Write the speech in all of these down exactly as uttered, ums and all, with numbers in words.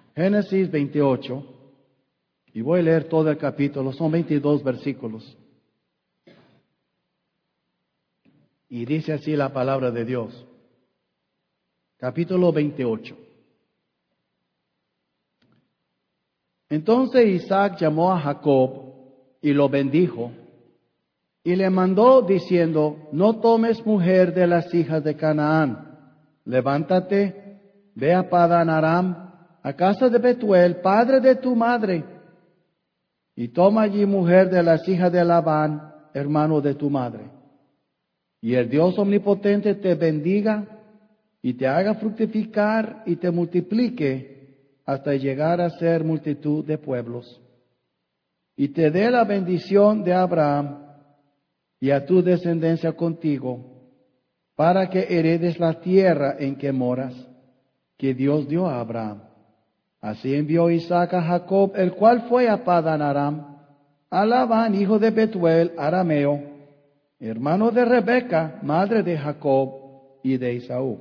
Génesis veintiocho, y voy a leer todo el capítulo, son veintidós versículos. Y dice así la palabra de Dios. Capítulo veintiocho. Entonces Isaac llamó a Jacob y lo bendijo, y le mandó diciendo: no tomes mujer de las hijas de Canaán. Levántate, ve a Padán Aram, a casa de Betuel, padre de tu madre, y toma allí mujer de las hijas de Labán, hermano de tu madre. Y el Dios omnipotente te bendiga y te haga fructificar y te multiplique hasta llegar a ser multitud de pueblos. Y te dé la bendición de Abraham y a tu descendencia contigo, para que heredes la tierra en que moras, que Dios dio a Abraham. Así envió Isaac a Jacob, el cual fue a Padán Aram, a Labán, hijo de Betuel, arameo, hermano de Rebeca, madre de Jacob y de Esaú.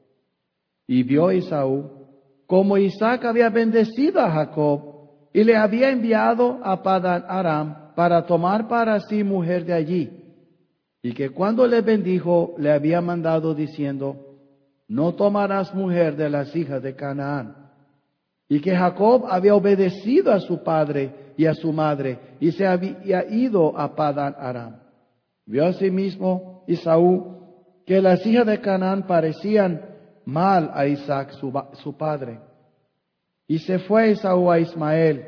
Y vio Esaú como Isaac había bendecido a Jacob y le había enviado a Padán Aram para tomar para sí mujer de allí, y que cuando le bendijo le había mandado diciendo: no tomarás mujer de las hijas de Canaán. Y que Jacob había obedecido a su padre y a su madre y se había ido a Padán Aram. Vio asimismo Esaú que las hijas de Canaán parecían mal a Isaac su, su padre. Y se fue Esaú a Ismael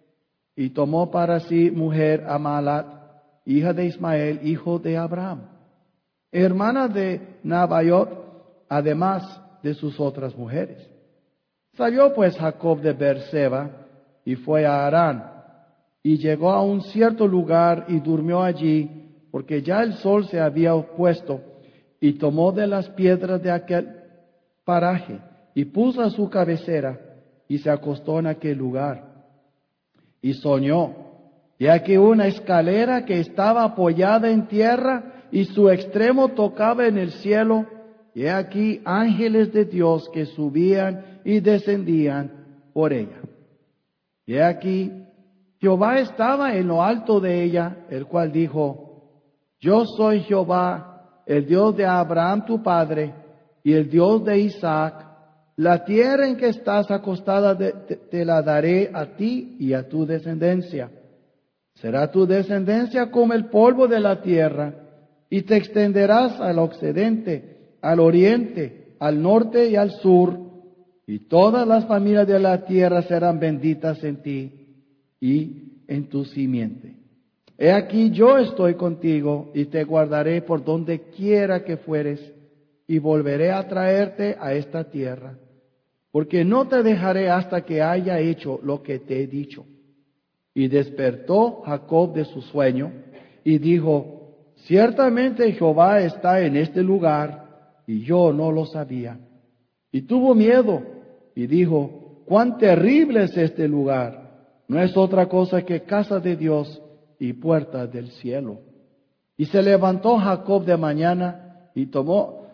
y tomó para sí mujer a Maalat, hija de Ismael, hijo de Abraham, hermana de Nabaiot, además de sus otras mujeres. Salió pues Jacob de Beerseba y fue a Harán, y llegó a un cierto lugar y durmió allí, porque ya el sol se había opuesto, y tomó de las piedras de aquel paraje y puso a su cabecera y se acostó en aquel lugar. Y soñó, y aquí una escalera que estaba apoyada en tierra y su extremo tocaba en el cielo, y aquí ángeles de Dios que subían y descendían por ella. Y aquí Jehová estaba en lo alto de ella, el cual dijo: yo soy Jehová, el Dios de Abraham tu padre, y el Dios de Isaac. La tierra en que estás acostada de, te, te la daré a ti y a tu descendencia. Será tu descendencia como el polvo de la tierra, y te extenderás al occidente, al oriente, al norte y al sur, y todas las familias de la tierra serán benditas en ti y en tu simiente. He aquí yo estoy contigo y te guardaré por donde quiera que fueres, y volveré a traerte a esta tierra, porque no te dejaré hasta que haya hecho lo que te he dicho. Y despertó Jacob de su sueño y dijo: ciertamente Jehová está en este lugar, y yo no lo sabía. Y tuvo miedo y dijo: cuán terrible es este lugar. No es otra cosa que casa de Dios y puerta del cielo. Y se levantó Jacob de mañana y tomó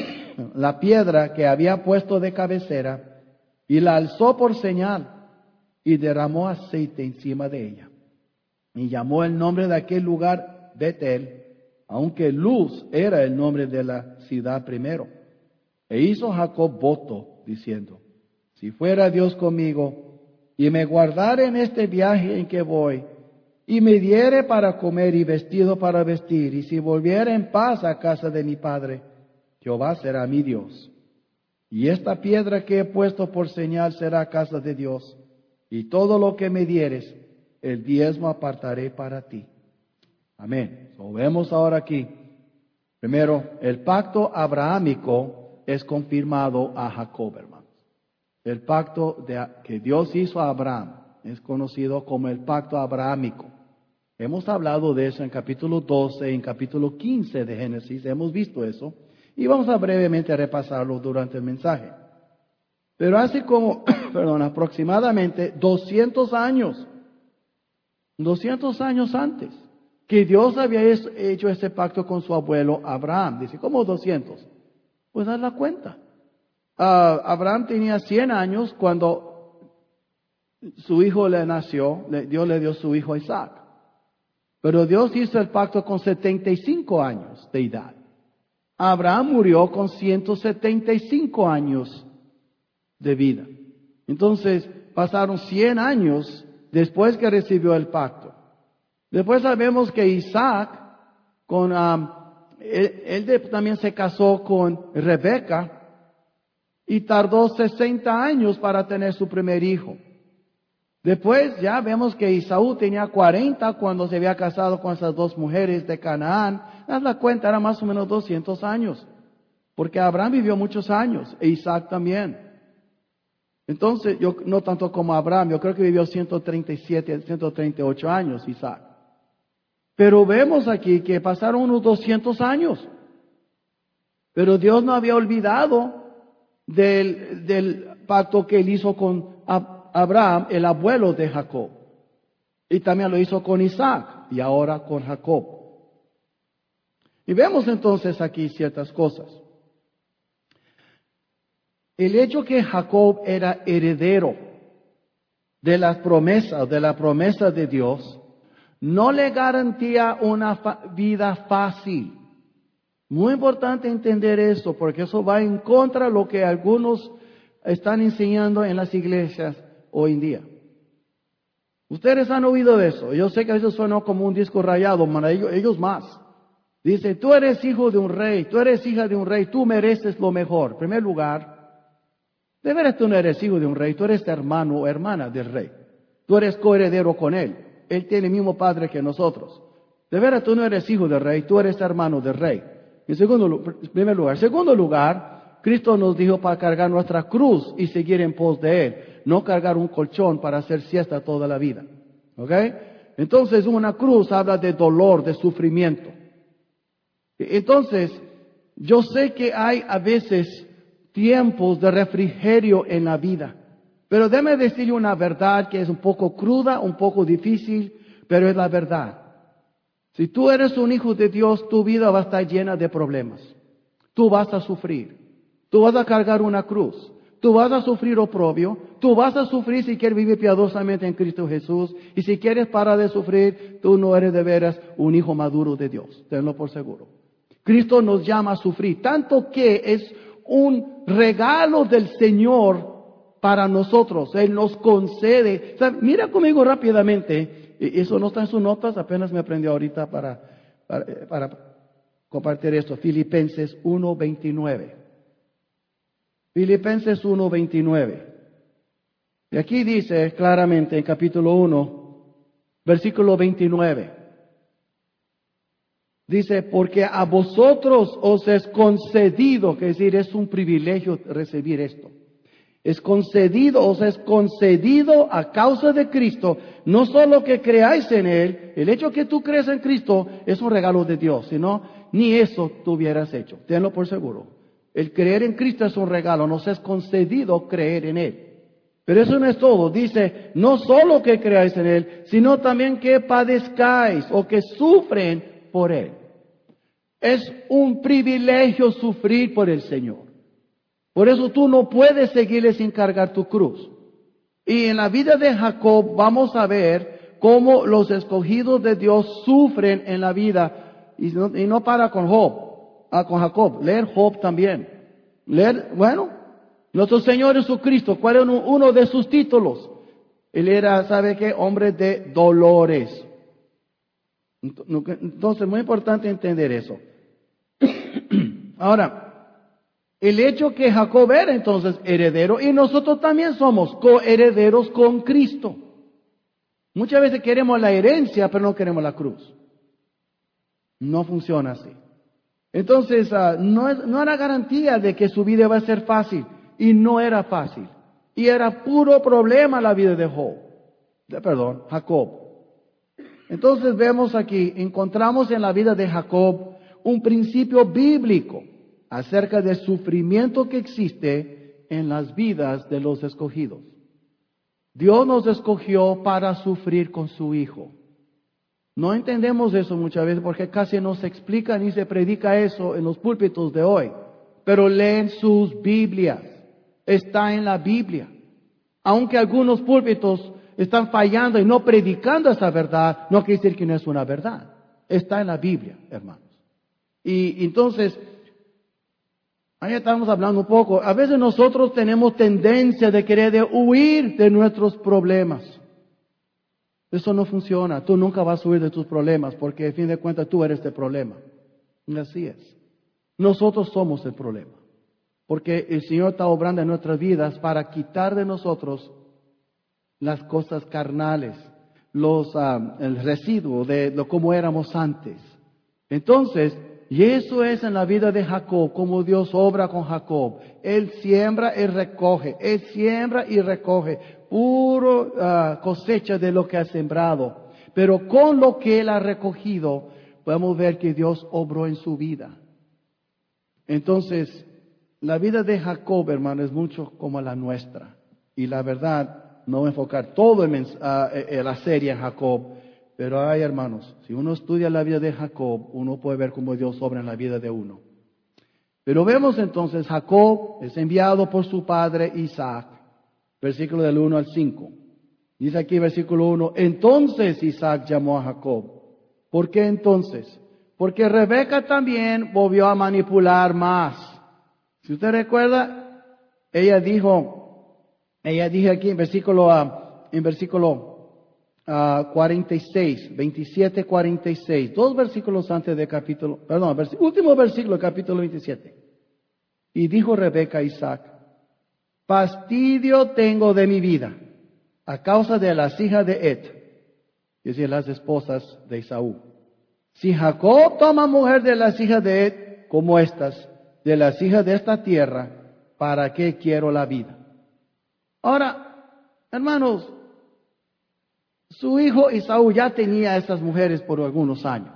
la piedra que había puesto de cabecera y la alzó por señal y derramó aceite encima de ella. Y llamó el nombre de aquel lugar Betel, aunque Luz era el nombre de la ciudad primero. E hizo Jacob voto, diciendo: si fuera Dios conmigo, y me guardare en este viaje en que voy, y me diere para comer y vestido para vestir, y si volviera en paz a casa de mi padre, Jehová será mi Dios. Y esta piedra que he puesto por señal será casa de Dios, y todo lo que me dieres, el diezmo apartaré para ti. Amén. So, vemos ahora aquí, primero, el pacto abrahámico es confirmado a Jacob, hermanos. El pacto de, que Dios hizo a Abraham es conocido como el pacto abrahámico. Hemos hablado de eso en capítulo doce, en capítulo quince de Génesis, hemos visto eso, y vamos a brevemente repasarlo durante el mensaje. Pero hace como, perdón, aproximadamente doscientos años, doscientos años antes, que Dios había hecho este pacto con su abuelo Abraham. Dice, ¿cómo doscientos? Pues haz la cuenta. Uh, Abraham tenía cien años cuando su hijo le nació, le- Dios le dio su hijo Isaac. Pero Dios hizo el pacto con setenta y cinco años de edad. Abraham murió con ciento setenta y cinco años de vida. Entonces, pasaron cien años después que recibió el pacto. Después sabemos que Isaac, con, um, él, él de- también se casó con Rebeca y tardó sesenta años para tener su primer hijo. Después ya vemos que Esaú tenía cuarenta cuando se había casado con esas dos mujeres de Canaán. Haz la cuenta, era más o menos doscientos años. Porque Abraham vivió muchos años, e Isaac también. Entonces, yo no tanto como Abraham, yo creo que vivió ciento treinta y siete, ciento treinta y ocho años Isaac. Pero vemos aquí que pasaron unos doscientos años. Pero Dios no había olvidado del, del pacto que él hizo con Abraham, el abuelo de Jacob. Y también lo hizo con Isaac y ahora con Jacob. Y vemos entonces aquí ciertas cosas. El hecho que Jacob era heredero de las promesas, de la promesa de Dios, no le garantía una fa- vida fácil. Muy importante entender esto, porque eso va en contra de lo que algunos están enseñando en las iglesias hoy en día. Ustedes han oído de eso. Yo sé que eso suena como un disco rayado, para ellos, ellos más. Dice, tú eres hijo de un rey, tú eres hija de un rey, tú mereces lo mejor. En primer lugar, de veras tú no eres hijo de un rey, tú eres hermano o hermana del rey. Tú eres coheredero con él. Él tiene el mismo padre que nosotros. De veras tú no eres hijo del rey, tú eres hermano del rey. En segundo lugar, en primer lugar. En segundo lugar, Cristo nos dijo para cargar nuestra cruz y seguir en pos de él. No cargar un colchón para hacer siesta toda la vida. ¿Ok? Entonces una cruz habla de dolor, de sufrimiento. Entonces, yo sé que hay a veces tiempos de refrigerio en la vida. Pero déme decirle una verdad que es un poco cruda, un poco difícil, pero es la verdad. Si tú eres un hijo de Dios, tu vida va a estar llena de problemas. Tú vas a sufrir. Tú vas a cargar una cruz. Tú vas a sufrir oprobio. Tú vas a sufrir si quieres vivir piadosamente en Cristo Jesús. Y si quieres parar de sufrir, tú no eres de veras un hijo maduro de Dios. Tenlo por seguro. Cristo nos llama a sufrir, tanto que es un regalo del Señor para nosotros. Él nos concede. O sea, mira conmigo rápidamente. Eso no está en sus notas, apenas me aprendió ahorita para, para, para compartir esto. Filipenses uno veintinueve. Filipenses uno veintinueve. Y aquí dice claramente en capítulo uno, versículo veintinueve. Dice, porque a vosotros os es concedido, que es decir, es un privilegio recibir esto. Es concedido, os es concedido a causa de Cristo, no solo que creáis en Él, el hecho que tú crees en Cristo es un regalo de Dios, sino ni eso tú hubieras hecho, tenlo por seguro. El creer en Cristo es un regalo, nos es concedido creer en Él. Pero eso no es todo, dice, no solo que creáis en Él, sino también que padezcáis o que sufren por Él. Es un privilegio sufrir por el Señor. Por eso tú no puedes seguirle sin cargar tu cruz. Y en la vida de Jacob vamos a ver cómo los escogidos de Dios sufren en la vida. Y no, y no para con Job, ah, con Jacob. Leer Job también. Leer, bueno, nuestro Señor Jesucristo, ¿cuál es uno, uno de sus títulos? Él era, ¿sabe qué? Hombre de dolores. Entonces, muy importante entender eso. Ahora, el hecho que Jacob era entonces heredero y nosotros también somos coherederos con Cristo. Muchas veces queremos la herencia, pero no queremos la cruz. No funciona así. Entonces, uh, no, es, no era garantía de que su vida va a ser fácil. Y no era fácil. Y era puro problema la vida de Job. De, perdón, Jacob. Entonces vemos aquí, encontramos en la vida de Jacob un principio bíblico acerca del sufrimiento que existe en las vidas de los escogidos. Dios nos escogió para sufrir con su Hijo. No entendemos eso muchas veces porque casi no se explica ni se predica eso en los púlpitos de hoy. Pero leen sus Biblias. Está en la Biblia. aunque algunos púlpitos están fallando y no predicando esa verdad, no quiere decir que no es una verdad. Está en la Biblia, hermanos. Y entonces, ahí estamos hablando un poco. A veces nosotros tenemos tendencia de querer de huir de nuestros problemas. Eso no funciona. Tú nunca vas a huir de tus problemas porque, a fin de cuentas, tú eres el problema. Y así es. Nosotros somos el problema. Porque el Señor está obrando en nuestras vidas para quitar de nosotros las cosas carnales, los, uh, el residuo de lo como éramos antes. Entonces, y eso es en la vida de Jacob, como Dios obra con Jacob. Él siembra y recoge, él siembra y recoge, puro uh, cosecha de lo que ha sembrado. Pero con lo que él ha recogido, podemos ver que Dios obró en su vida. Entonces, la vida de Jacob, hermano, es mucho como la nuestra. Y la verdad, no voy a enfocar todo en, uh, en la serie en Jacob, pero hay, hermanos, si uno estudia la vida de Jacob, uno puede ver cómo Dios obra en la vida de uno. Pero vemos entonces, Jacob es enviado por su padre Isaac, versículo del uno al cinco. Dice aquí versículo uno, entonces Isaac llamó a Jacob. ¿Por qué entonces? Porque Rebeca también volvió a manipular más. Si usted recuerda, ella dijo, ella dijo aquí en versículo, uh, en versículo uh, cuarenta y seis, veintisiete, cuarenta y seis, dos versículos antes del capítulo, perdón, vers- último versículo del capítulo veintisiete. Y dijo Rebeca a Isaac, fastidio tengo de mi vida a causa de las hijas de Et, es decir, las esposas de Esaú. Si Jacob toma mujer de las hijas de Et, como estas, de las hijas de esta tierra, ¿para qué quiero la vida? Ahora, hermanos, su hijo Esaú ya tenía a estas mujeres por algunos años.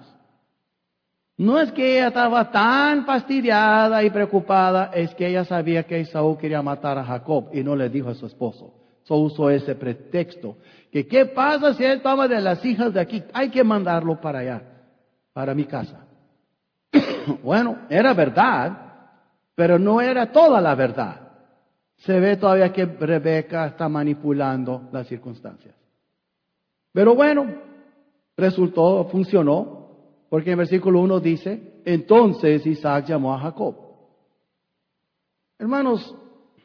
No es que ella estaba tan fastidiada y preocupada, es que ella sabía que Esaú quería matar a Jacob y no le dijo a su esposo. Solo usó ese pretexto. Que qué pasa si él toma de las hijas de aquí, hay que mandarlo para allá, para mi casa. Bueno, era verdad, pero no era toda la verdad. Se ve todavía que Rebeca está manipulando las circunstancias. Pero bueno, resultó, funcionó, porque en versículo uno dice, entonces Isaac llamó a Jacob. Hermanos,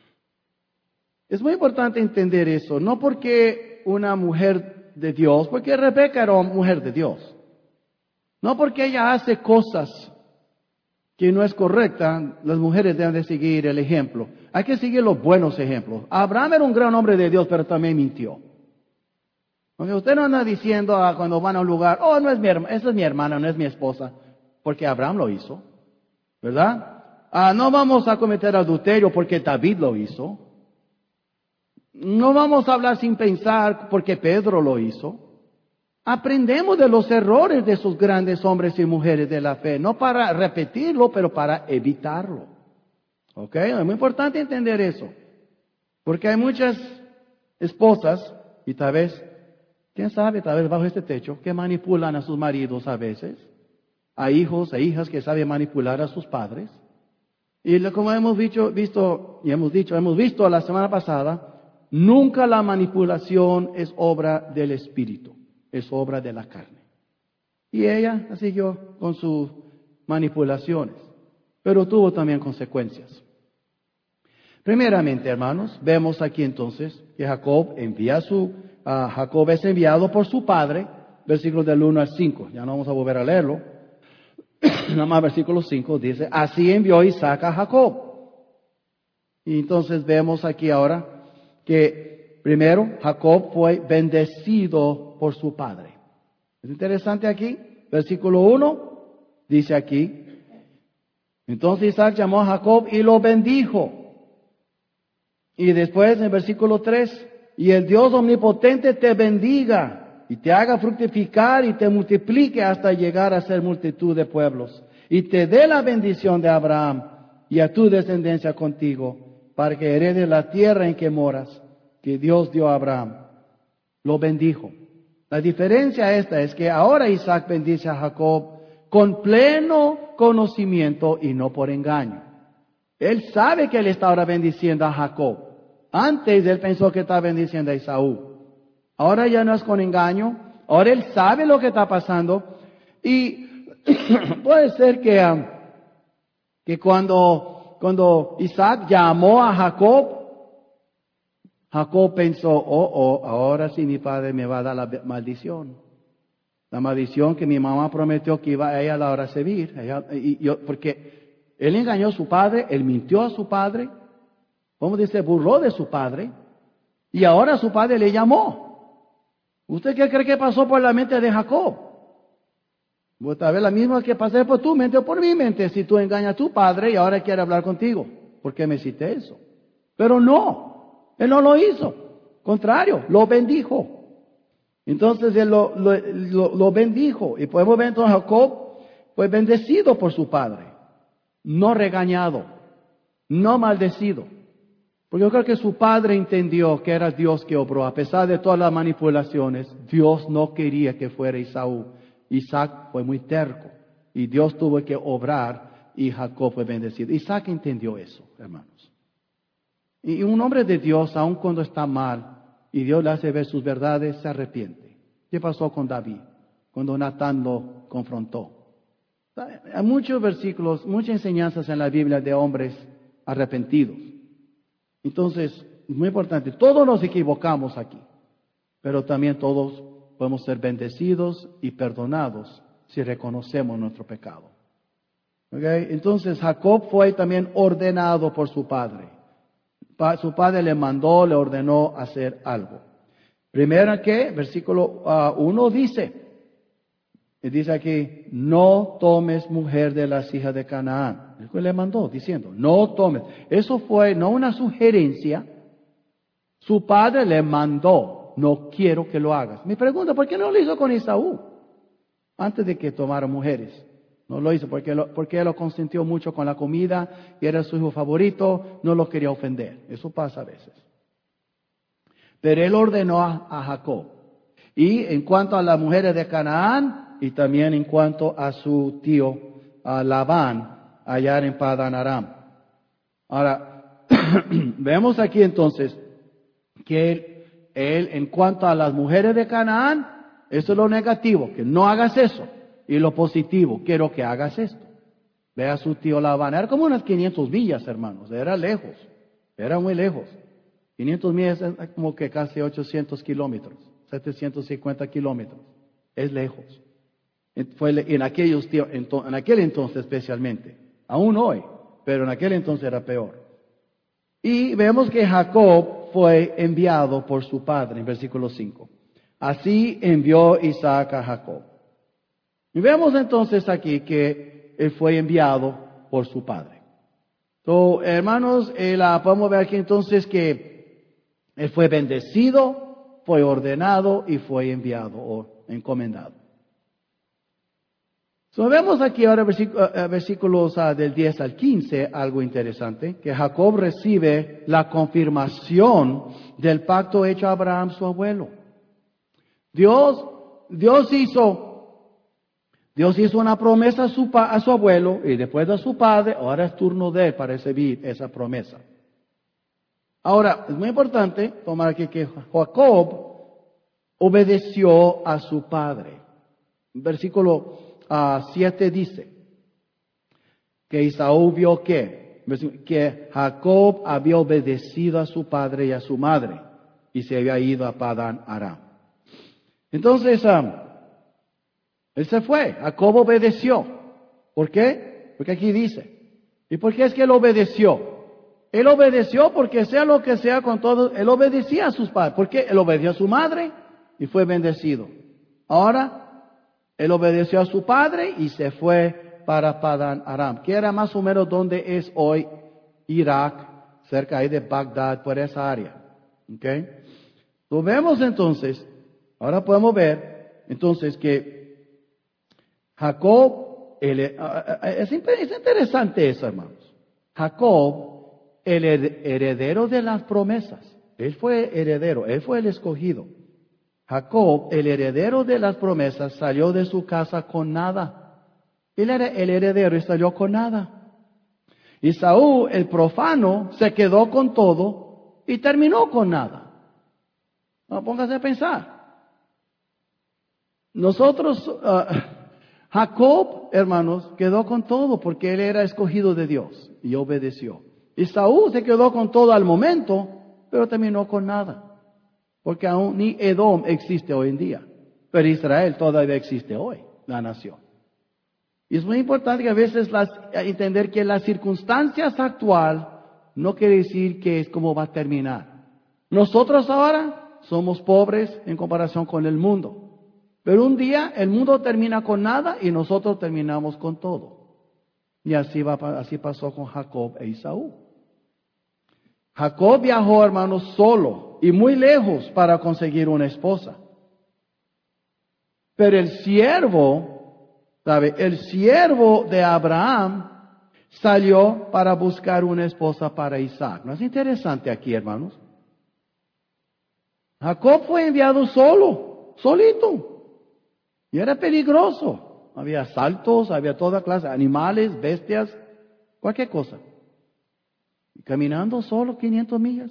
es muy importante entender eso, no porque una mujer de Dios, porque Rebeca era una mujer de Dios. No porque ella hace cosas que no es correcta, las mujeres deben de seguir el ejemplo. Hay que seguir los buenos ejemplos. Abraham era un gran hombre de Dios, pero también mintió. Porque usted no anda diciendo ah, cuando van a un lugar, oh, no es mi hermana, esa es mi hermana, no es mi esposa, porque Abraham lo hizo, ¿verdad? Ah, no vamos a cometer adulterio porque David lo hizo. No vamos a hablar sin pensar porque Pedro lo hizo. Aprendemos de los errores de esos grandes hombres y mujeres de la fe, no para repetirlo, pero para evitarlo. ¿Ok? Es muy importante entender eso. Porque hay muchas esposas, y tal vez, quién sabe, tal vez bajo este techo, que manipulan a sus maridos a veces. Hay hijos e hijas que saben manipular a sus padres. Y como hemos dicho, visto, y hemos dicho, hemos visto la semana pasada, nunca la manipulación es obra del espíritu. Es obra de la carne. Y ella siguió con sus manipulaciones, pero tuvo también consecuencias. Primeramente, hermanos, vemos aquí entonces que Jacob envía a su, uh, Jacob es enviado por su padre, versículos del uno al cinco, ya no vamos a volver a leerlo, nada más versículo cinco dice, así envió Isaac a Jacob. Y entonces vemos aquí ahora que primero Jacob fue bendecido por su padre. Es interesante aquí, versículo uno, dice aquí, entonces Isaac llamó a Jacob y lo bendijo. Y después en versículo tres, y el Dios omnipotente te bendiga y te haga fructificar y te multiplique hasta llegar a ser multitud de pueblos. Y te dé la bendición de Abraham y a tu descendencia contigo, para que heredes la tierra en que moras, que Dios dio a Abraham. Lo bendijo. La diferencia esta es que ahora Isaac bendice a Jacob con pleno conocimiento y no por engaño. Él sabe que él está ahora bendiciendo a Jacob. Antes él pensó que estaba bendiciendo a Esaú. Ahora ya no es con engaño. Ahora él sabe lo que está pasando. Y puede ser que, um, que cuando, cuando Isaac llamó a Jacob, Jacob pensó, oh, oh, ahora sí mi padre me va a dar la maldición. La maldición que mi mamá prometió que iba a ella a la hora de servir. Ella, y yo, porque él engañó a su padre, él mintió a su padre, como dice, burló de su padre, y ahora su padre le llamó. ¿Usted qué cree que pasó por la mente de Jacob? Tal vez la misma que pasé por tu mente o por mi mente, si tú engañas a tu padre y ahora quiere hablar contigo. ¿Por qué me hiciste eso? Pero no, él no lo hizo. Contrario, lo bendijo. Entonces él lo, lo, lo, lo bendijo. Y podemos ver entonces Jacob fue bendecido por su padre. No regañado. No maldecido. Porque yo creo que su padre entendió que era Dios que obró. A pesar de todas las manipulaciones, Dios no quería que fuera Esaú. Isaac fue muy terco. Y Dios tuvo que obrar y Jacob fue bendecido. Isaac entendió eso, hermanos. Y un hombre de Dios, aun cuando está mal, y Dios le hace ver sus verdades, se arrepiente. ¿Qué pasó con David? Cuando Natán lo confrontó. Hay muchos versículos, muchas enseñanzas en la Biblia de hombres arrepentidos. Entonces, es muy importante, todos nos equivocamos aquí, pero también todos podemos ser bendecidos y perdonados si reconocemos nuestro pecado. ¿Okay? Entonces, Jacob fue también ordenado por su padre. Su padre le mandó, le ordenó hacer algo. Primero que, versículo uno dice, dice aquí, no tomes mujer de las hijas de Canaán. Él le mandó diciendo, no tomes. Eso fue no una sugerencia. Su padre le mandó, no quiero que lo hagas. Me pregunta, ¿por qué no lo hizo con Esaú? Antes de que tomara mujeres. No lo hizo porque, lo, porque él lo consintió mucho con la comida y era su hijo favorito, no lo quería ofender. Eso pasa a veces. Pero él ordenó a, a Jacob. Y en cuanto a las mujeres de Canaán y también en cuanto a su tío a Labán, allá en Padan Aram. Ahora, vemos aquí entonces que él, él, en cuanto a las mujeres de Canaán, eso es lo negativo, que no hagas eso. Y lo positivo, quiero que hagas esto. Ve a su tío Labán. Era como unas quinientas millas, hermanos. Era lejos. Era muy lejos. quinientas millas es como que casi ochocientos kilómetros. setecientos cincuenta kilómetros. Es lejos. Fue en, aquellos, en aquel entonces especialmente. Aún hoy. Pero en aquel entonces era peor. Y vemos que Jacob fue enviado por su padre en versículo cinco. Así envió Isaac a Jacob. Y vemos entonces aquí que él fue enviado por su padre. So, hermanos, él, uh, podemos ver aquí entonces que él fue bendecido, fue ordenado y fue enviado o encomendado. So, vemos aquí ahora versículos, uh, versículos uh, del diez al quince, algo interesante, que Jacob recibe la confirmación del pacto hecho a Abraham, su abuelo. Dios, Dios hizo Dios hizo una promesa a su, a su abuelo y después de su padre, ahora es turno de él para recibir esa promesa. Ahora, es muy importante tomar aquí que Jacob obedeció a su padre. Versículo uh, siete dice que Esaú vio que, que Jacob había obedecido a su padre y a su madre y se había ido a Padan Aram. Entonces, um, él se fue, Jacob obedeció. ¿Por qué? Porque aquí dice. ¿Y por qué es que él obedeció? Él obedeció porque sea lo que sea con todo, él obedecía a sus padres. ¿Por qué? Él obedeció a su madre y fue bendecido. Ahora, él obedeció a su padre y se fue para Padan Aram, que era más o menos donde es hoy Irak, cerca ahí de Bagdad, por esa área. ¿Ok? Lo vemos entonces, ahora podemos ver entonces que Jacob, el, es, es interesante eso, hermanos. Jacob, el heredero de las promesas. Él fue heredero, él fue el escogido. Jacob, el heredero de las promesas, salió de su casa con nada. Él era el heredero y salió con nada. Y Esaú, el profano, se quedó con todo y terminó con nada. No, póngase a pensar. Nosotros, uh, Jacob, hermanos, quedó con todo porque él era escogido de Dios y obedeció. Y Saúl se quedó con todo al momento, pero terminó con nada. Porque aún ni Edom existe hoy en día. Pero Israel todavía existe hoy, la nación. Y es muy importante que a veces las, entender que las circunstancias actual no quiere decir que es como va a terminar. Nosotros ahora somos pobres en comparación con el mundo. Pero un día el mundo termina con nada y nosotros terminamos con todo. Y así, va, así pasó con Jacob e Esaú. Jacob viajó, hermanos, solo y muy lejos para conseguir una esposa. Pero el siervo, ¿sabe? El siervo de Abraham salió para buscar una esposa para Isaac. ¿No es interesante aquí, hermanos? Jacob fue enviado solo, solito. Y era peligroso. Había asaltos, había toda clase de animales, bestias, cualquier cosa. Y caminando solo quinientas millas.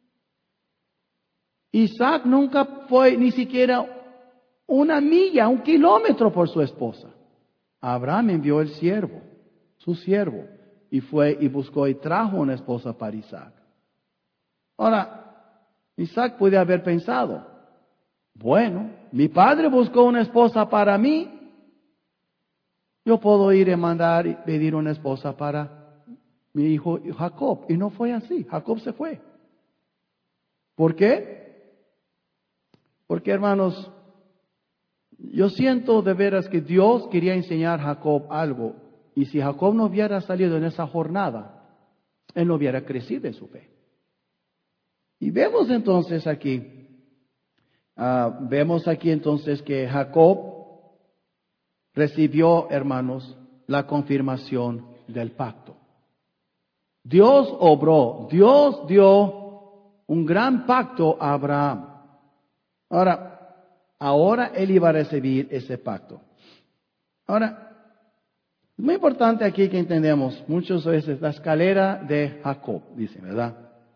Isaac nunca fue ni siquiera una milla, un kilómetro por su esposa. Abraham envió el siervo, su siervo, y fue y buscó y trajo una esposa para Isaac. Ahora, Isaac puede haber pensado, bueno, mi padre buscó una esposa para mí, yo puedo ir y mandar y pedir una esposa para mi hijo Jacob. Y no fue así, Jacob se fue. ¿Por qué? Porque, hermanos, yo siento de veras que Dios quería enseñar a Jacob algo. Y si Jacob no hubiera salido en esa jornada, él no hubiera crecido en su fe. Y vemos entonces aquí, uh, vemos aquí entonces que Jacob recibió, hermanos, la confirmación del pacto. Dios obró, Dios dio un gran pacto a Abraham. Ahora, ahora él iba a recibir ese pacto. Ahora, es muy importante aquí que entendamos muchas veces la escalera de Jacob, dice, ¿verdad?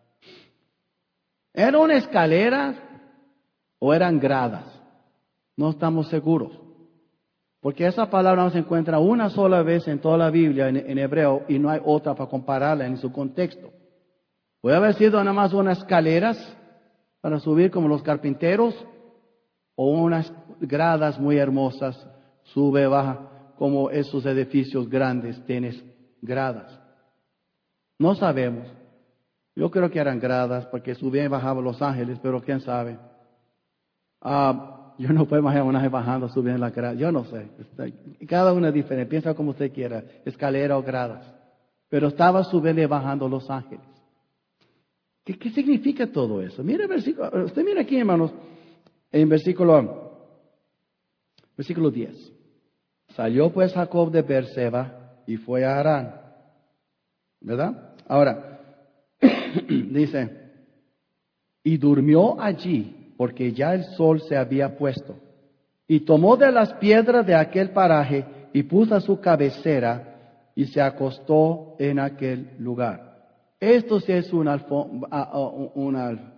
¿Era una escalera o eran gradas? No estamos seguros. Porque esa palabra no se encuentra una sola vez en toda la Biblia en, en hebreo y no hay otra para compararla en su contexto. Puede haber sido nada más unas escaleras para subir como los carpinteros o unas gradas muy hermosas, sube, baja, como esos edificios grandes, tienes gradas. No sabemos. Yo creo que eran gradas porque subían y bajaban los ángeles, pero quién sabe. Ah... Yo no puedo imaginar una vez bajando, subiendo la grada. Yo no sé. Cada una es diferente. Piensa como usted quiera. Escalera o gradas. Pero estaba subiendo y bajando los ángeles. ¿Qué, qué significa todo eso? Mire el versículo. Usted mira aquí, hermanos. En versículo, versículo diez. Salió pues Jacob de Beerseba y fue a Harán. ¿Verdad? Ahora, dice, y durmió allí, porque ya el sol se había puesto. Y tomó de las piedras de aquel paraje y puso a su cabecera y se acostó en aquel lugar. Esto sí es una, una,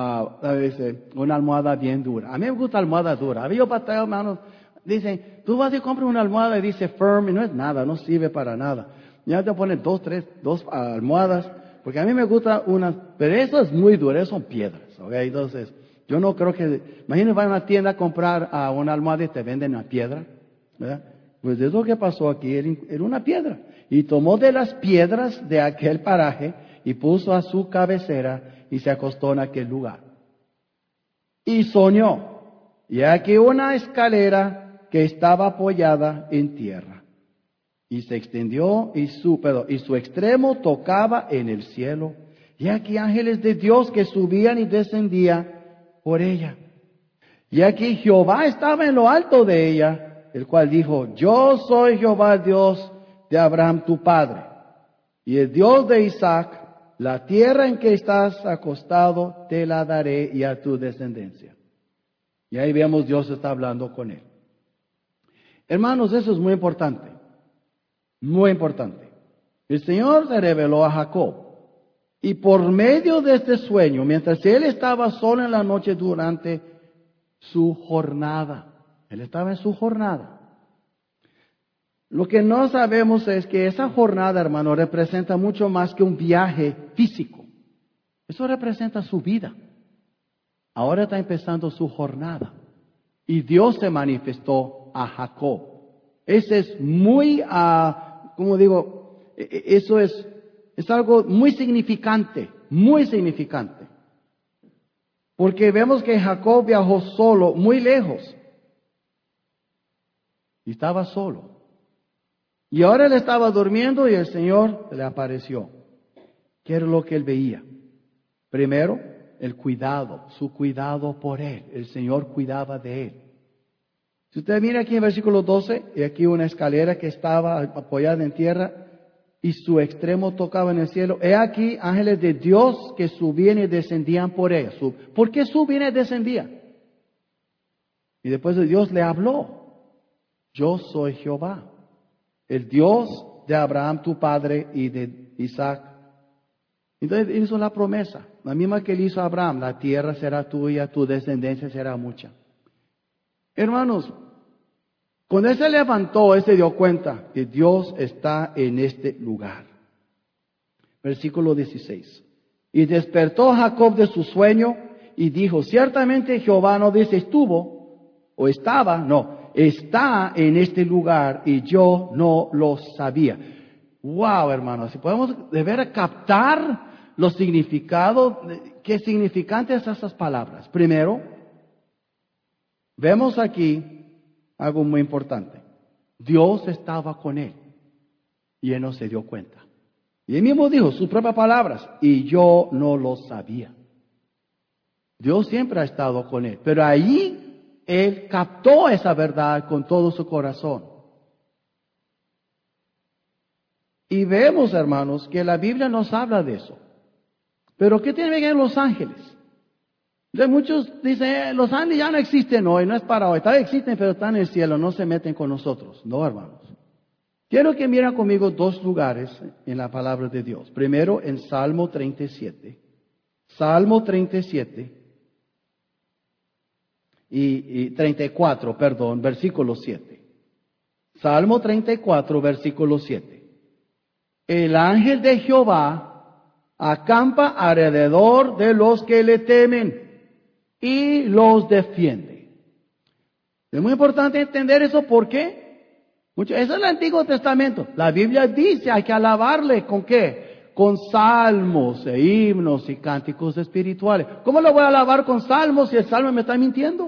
una almohada bien dura. A mí me gusta almohada dura. Había batalla, hermanos, dicen, tú vas y compras una almohada y dice firm y no es nada, no sirve para nada. Ya te ponen dos, tres, dos almohadas, porque a mí me gusta una, pero eso es muy duro, eso son piedras, ¿ok? Entonces, yo no creo que, imagínate, vas a una tienda a comprar a una almohada y te venden una piedra, ¿verdad? Pues es lo que pasó aquí, era una piedra. Y tomó de las piedras de aquel paraje y puso a su cabecera y se acostó en aquel lugar. Y soñó, y aquí una escalera que estaba apoyada en tierra. Y se extendió y su, perdón, y su extremo tocaba en el cielo. Y aquí ángeles de Dios que subían y descendían por ella. Y aquí Jehová estaba en lo alto de ella, el cual dijo, yo soy Jehová Dios de Abraham tu padre, y el Dios de Isaac, la tierra en que estás acostado te la daré y a tu descendencia. Y ahí vemos Dios está hablando con él. Hermanos, eso es muy importante, muy importante. El Señor se reveló a Jacob. Y por medio de este sueño, mientras él estaba solo en la noche durante su jornada, él estaba en su jornada. Lo que no sabemos es que esa jornada, hermano, representa mucho más que un viaje físico. Eso representa su vida. Ahora está empezando su jornada. Y Dios se manifestó a Jacob. Ese es muy, uh, como digo, eso es, es algo muy significante, muy significante. Porque vemos que Jacob viajó solo, muy lejos. Y estaba solo. Y ahora él estaba durmiendo y el Señor le apareció. ¿Qué era lo que él veía? Primero, el cuidado, su cuidado por él. El Señor cuidaba de él. Si usted mira aquí en versículo doce, y aquí una escalera que estaba apoyada en tierra y su extremo tocaba en el cielo. He aquí ángeles de Dios que subían y descendían por ella. ¿Por qué subían y descendían? Y después de Dios le habló. Yo soy Jehová, el Dios de Abraham tu padre y de Isaac. Entonces hizo la promesa, la misma que le hizo a Abraham: la tierra será tuya, tu descendencia será mucha. Hermanos, cuando él se levantó, él se dio cuenta que Dios está en este lugar. Versículo dieciséis. Y despertó Jacob de su sueño y dijo: ciertamente Jehová, no dice estuvo o estaba, no, está en este lugar y yo no lo sabía. Wow, hermanos, si podemos de ver captar los significados, qué significantes son esas palabras. Primero, vemos aquí algo muy importante. Dios estaba con él y él no se dio cuenta. Y él mismo dijo sus propias palabras: y yo no lo sabía. Dios siempre ha estado con él, pero ahí él captó esa verdad con todo su corazón. Y vemos, hermanos, que la Biblia nos habla de eso. Pero ¿qué tiene que ver los ángeles? De muchos dicen, eh, los ángeles ya no existen hoy, no es para hoy. Tal vez existen, pero están en el cielo, no se meten con nosotros. No, hermanos. Quiero que miren conmigo dos lugares en la palabra de Dios. Primero, en Salmo treinta y siete. Salmo treinta y siete. Y, y treinta y cuatro, perdón, versículo siete. Salmo treinta y cuatro, versículo siete. El ángel de Jehová acampa alrededor de los que le temen y los defiende. Es muy importante entender eso. ¿Por qué? Mucho, eso es el Antiguo Testamento. La Biblia dice hay que alabarle ¿con qué? Con salmos e himnos y cánticos espirituales. ¿Cómo lo voy a alabar con salmos si el salmo me está mintiendo?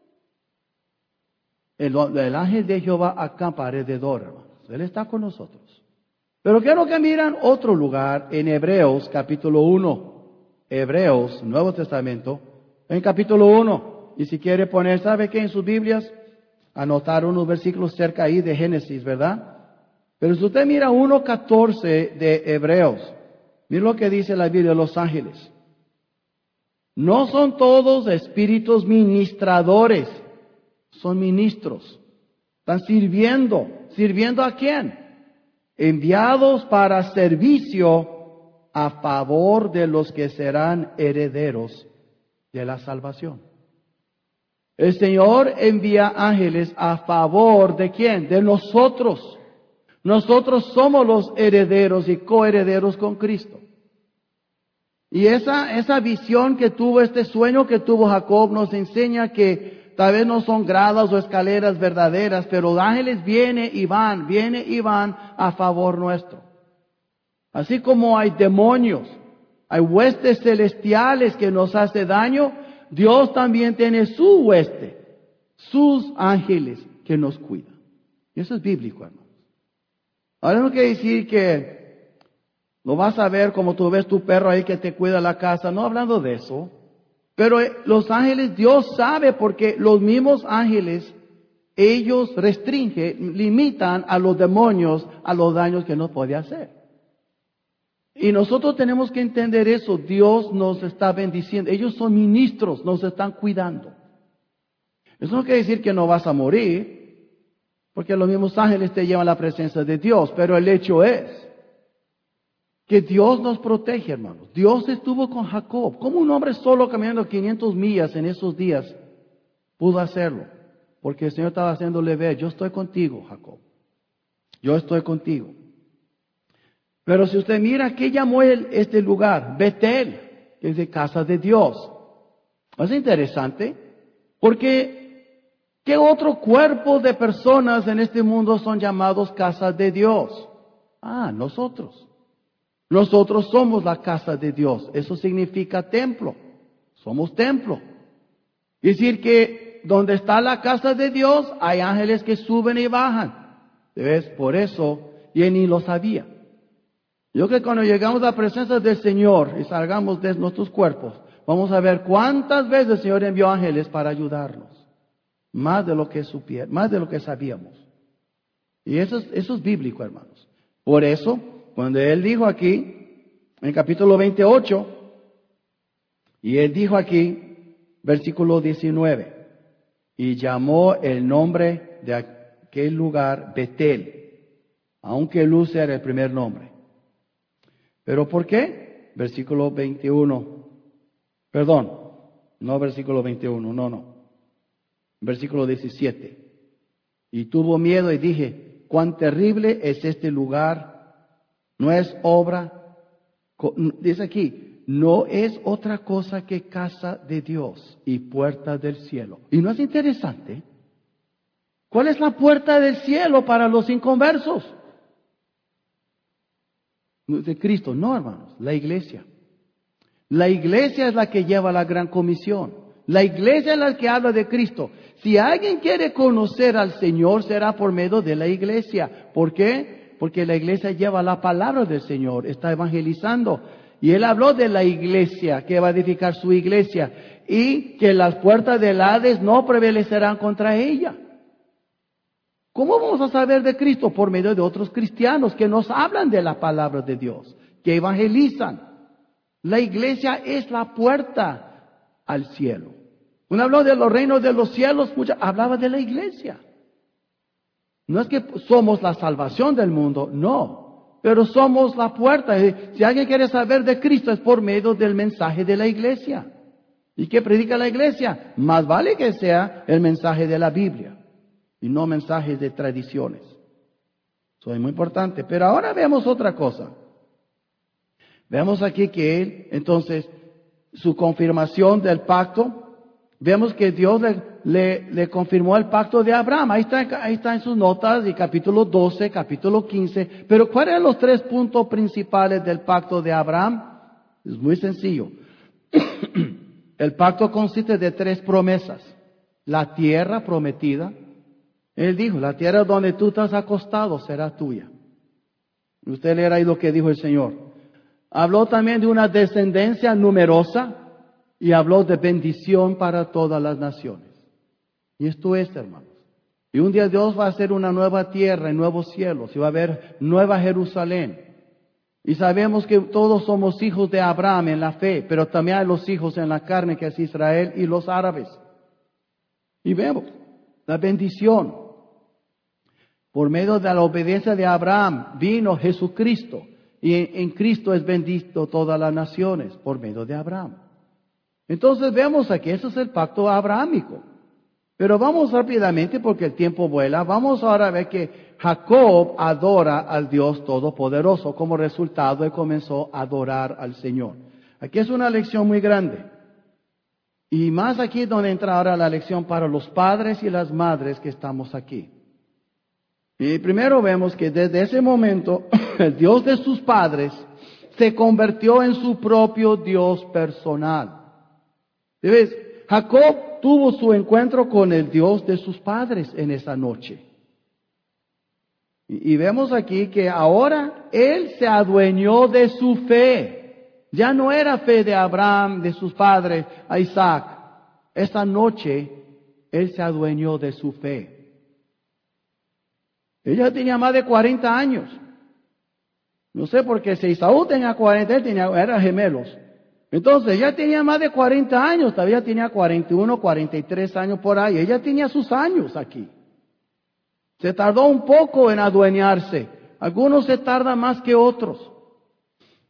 El, el ángel de Jehová acampa alrededor, hermanos. Él está con nosotros. Pero quiero que miren otro lugar en Hebreos capítulo uno. Hebreos, Nuevo Testamento, en capítulo uno. Y si quiere poner, ¿sabe qué? En sus Biblias, anotar unos versículos cerca ahí de Génesis, ¿verdad? Pero si usted mira uno catorce de Hebreos, mire lo que dice la Biblia de los ángeles. No son todos espíritus ministradores, son ministros. Están sirviendo. ¿Sirviendo a quién? Enviados para servicio a favor de los que serán herederos de la salvación. El Señor envía ángeles a favor de quién? De nosotros. Nosotros somos los herederos y coherederos con Cristo. Y esa, esa visión que tuvo, este sueño que tuvo Jacob, nos enseña que tal vez no son gradas o escaleras verdaderas, pero los ángeles vienen y van, vienen y van a favor nuestro. Así como hay demonios, hay huestes celestiales que nos hace daño, Dios también tiene su hueste, sus ángeles que nos cuidan. Y eso es bíblico, hermanos. Ahora no quiere decir que lo vas a ver como tú ves tu perro ahí que te cuida la casa, no hablando de eso. Pero los ángeles, Dios sabe, porque los mismos ángeles, ellos restringen, limitan a los demonios a los daños que nos puede hacer. Y nosotros tenemos que entender eso. Dios nos está bendiciendo. Ellos son ministros, nos están cuidando. Eso no quiere decir que no vas a morir, porque los mismos ángeles te llevan a la presencia de Dios. Pero el hecho es que Dios nos protege, hermanos. Dios estuvo con Jacob. ¿Cómo un hombre solo caminando quinientas millas en esos días pudo hacerlo? Porque el Señor estaba haciéndole ver, yo estoy contigo, Jacob. Yo estoy contigo. Pero si usted mira, ¿qué llamó él este lugar? Betel, que es de casa de Dios. Es interesante, porque ¿qué otro cuerpo de personas en este mundo son llamados casas de Dios? Ah, nosotros. Nosotros somos la casa de Dios. Eso significa templo. Somos templo. Es decir que donde está la casa de Dios, hay ángeles que suben y bajan. ¿Ves? Por eso, y él ni lo sabía. Yo creo que cuando llegamos a la presencia del Señor y salgamos de nuestros cuerpos, vamos a ver cuántas veces el Señor envió ángeles para ayudarnos. Más de lo que supiera, más de lo que sabíamos. Y eso es, eso es bíblico, hermanos. Por eso, cuando Él dijo aquí, en el capítulo veintiocho, y Él dijo aquí, versículo diecinueve, y llamó el nombre de aquel lugar Betel, aunque Luz era el primer nombre. ¿Pero por qué? Versículo veintiuno. Perdón, no versículo veintiuno, no, no. Versículo diecisiete. Y tuvo miedo y dije, cuán terrible es este lugar. No es obra, dice aquí, no es otra cosa que casa de Dios y puerta del cielo. ¿Y no es interesante? ¿Cuál es la puerta del cielo para los inconversos? De Cristo, no, hermanos, la iglesia. La iglesia es la que lleva la gran comisión. La iglesia es la que habla de Cristo. Si alguien quiere conocer al Señor, será por medio de la iglesia. ¿Por qué? Porque la iglesia lleva la palabra del Señor, está evangelizando. Y Él habló de la iglesia, que va a edificar su iglesia, y que las puertas del Hades no prevalecerán contra ella. ¿Cómo vamos a saber de Cristo? Por medio de otros cristianos que nos hablan de la palabra de Dios, que evangelizan. La iglesia es la puerta al cielo. Uno habló de los reinos de los cielos, mucha, hablaba de la iglesia. No es que somos la salvación del mundo, no, pero somos la puerta. Si alguien quiere saber de Cristo es por medio del mensaje de la iglesia. ¿Y qué predica la iglesia? Más vale que sea el mensaje de la Biblia y no mensajes de tradiciones. Eso es muy importante. Pero ahora vemos otra cosa. Vemos aquí que él, entonces, su confirmación del pacto, vemos que Dios le, le, le confirmó el pacto de Abraham. Ahí está, ahí está en sus notas, y capítulo doce, capítulo quince. Pero ¿cuáles eran los tres puntos principales del pacto de Abraham? Es muy sencillo. El pacto consiste de tres promesas. La tierra prometida. Él dijo, la tierra donde tú estás acostado será tuya. Usted leerá ahí lo que dijo el Señor. Habló también de una descendencia numerosa y habló de bendición para todas las naciones. Y esto es, hermanos. Y un día Dios va a hacer una nueva tierra y nuevos cielos y va a haber nueva Jerusalén. Y sabemos que todos somos hijos de Abraham en la fe, pero también hay los hijos en la carne que es Israel y los árabes. Y vemos la bendición. Por medio de la obediencia de Abraham vino Jesucristo. Y en, en Cristo es bendito todas las naciones por medio de Abraham. Entonces vemos aquí, ese es el pacto abrahámico. Pero vamos rápidamente porque el tiempo vuela. Vamos ahora a ver que Jacob adora al Dios Todopoderoso. Como resultado, él comenzó a adorar al Señor. Aquí es una lección muy grande. Y más aquí es donde entra ahora la lección para los padres y las madres que estamos aquí. Y primero vemos que desde ese momento, el Dios de sus padres se convirtió en su propio Dios personal. ¿Ves? Jacob tuvo su encuentro con el Dios de sus padres en esa noche. Y, y vemos aquí que ahora él se adueñó de su fe. Ya no era fe de Abraham, de sus padres, a Isaac. Esa noche él se adueñó de su fe. Ella tenía más de cuarenta años. No sé por qué si Esaú tenía cuarenta, él tenía, eran gemelos. Entonces ella tenía más de cuarenta años, todavía tenía cuarenta y uno, cuarenta y tres años por ahí. Ella tenía sus años aquí. Se tardó un poco en adueñarse. Algunos se tardan más que otros.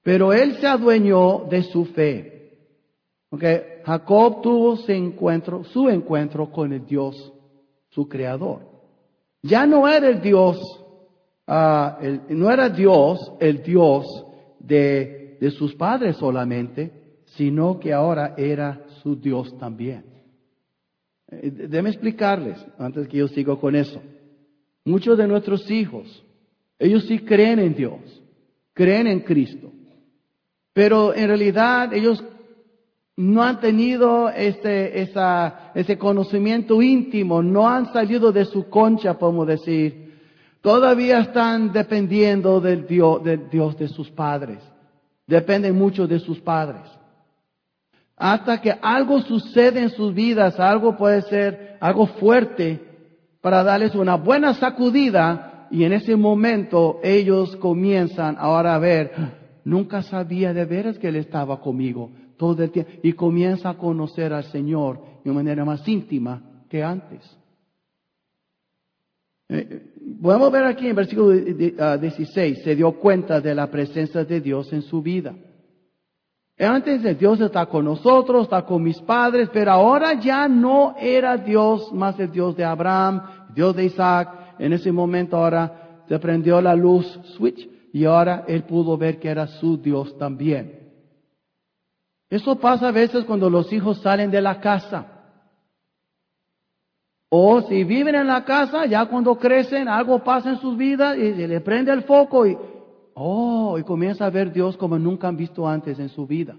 Pero él se adueñó de su fe. Okay. Jacob tuvo su encuentro, su encuentro con el Dios, su creador. Ya no era el Dios, uh, el, no era Dios el Dios de, de sus padres solamente, sino que ahora era su Dios también. Eh, déjenme explicarles, antes que yo siga con eso. Muchos de nuestros hijos, ellos sí creen en Dios, creen en Cristo. Pero en realidad ellos no han tenido ese, esa, ese conocimiento íntimo, no han salido de su concha, podemos decir. Todavía están dependiendo del Dios, del Dios de sus padres. Dependen mucho de sus padres. Hasta que algo sucede en sus vidas, algo puede ser algo fuerte para darles una buena sacudida, y en ese momento ellos comienzan ahora a ver, nunca sabía de veras que Él estaba conmigo todo el tiempo. Y comienza a conocer al Señor de una manera más íntima que antes. Eh, podemos ver aquí en versículo dieciséis, se dio cuenta de la presencia de Dios en su vida. Antes Dios está con nosotros, está con mis padres, pero ahora ya no era Dios más el Dios de Abraham, Dios de Isaac. En ese momento ahora se prendió la luz, switch, y ahora él pudo ver que era su Dios también. Eso pasa a veces cuando los hijos salen de la casa. O si viven en la casa, ya cuando crecen, algo pasa en sus vidas y se le prende el foco y, oh, y comienza a ver Dios como nunca han visto antes en su vida.